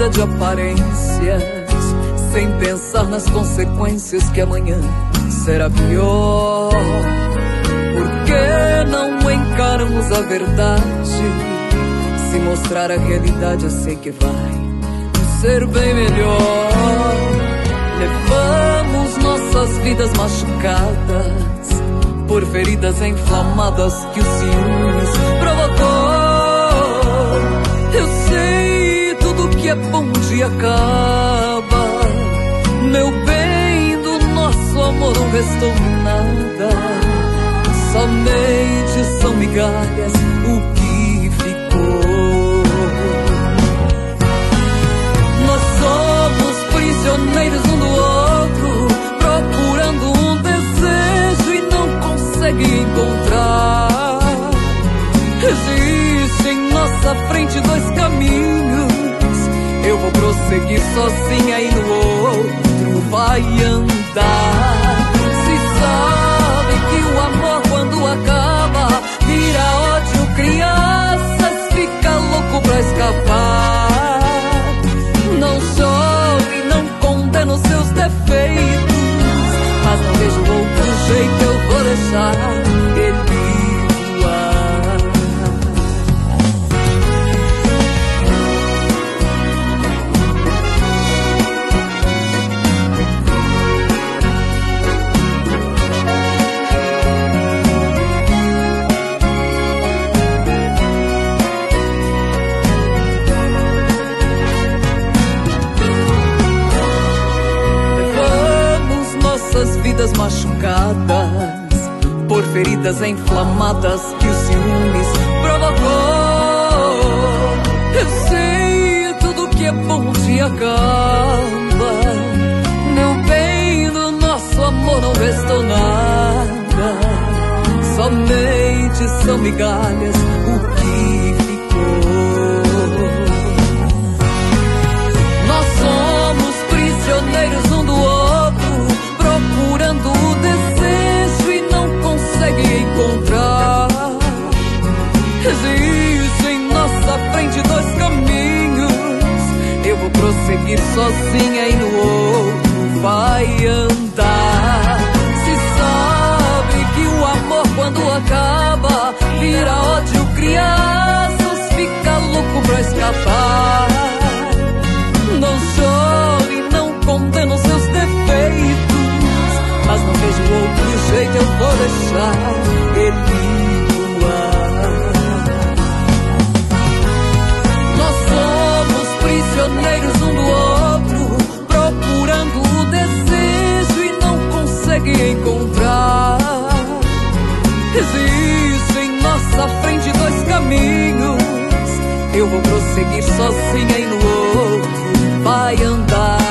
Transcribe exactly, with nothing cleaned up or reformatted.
vida de aparências, sem pensar nas consequências que amanhã será pior. Por que não encaramos a verdade? Se mostrar a realidade, eu sei que vai ser bem melhor. Levamos nossas vidas machucadas por feridas inflamadas que o ciúmes provocou. Eu sei, tudo que é bom um dia acaba. Meu bem, do nosso amor não restou nada. Somente são migalhas o que ficou. Nós somos prisioneiros um do outro, procurando um desejo e não consegue encontrar. Existe em nossa frente dois caminhos. Eu vou prosseguir sozinha e no outro vai andar. Se sabe que o amor quando acaba vira ódio, crianças fica louco pra escapar. Não chore, não condena os seus defeitos, mas não vejo outro jeito, eu vou deixar ele voar. Levamos nossas vidas machucadas por feridas inflamadas que o ciúmes provocou. Eu sei, tudo que é bom um dia acaba. Meu bem, do nosso amor não restou nada. Somente são migalhas o que ficou. Nós somos prisioneiros um do outro, procurando o desejo e não consegue encontrar. Existe em nossa frente dois caminhos. Eu vou prosseguir sozinha e no outro vai andar. Se sabe que o amor quando acaba vira ódio, crianças fica louco pra escapar. Não chore, não condena os seus defeitos, mas não vejo outro jeito, eu vou deixar ele voar. Nós somos prisioneiros um do outro, procurando o desejo e não consegue encontrar. Existe em nossa frente dois caminhos. Eu vou prosseguir sozinha e no outro vai andar.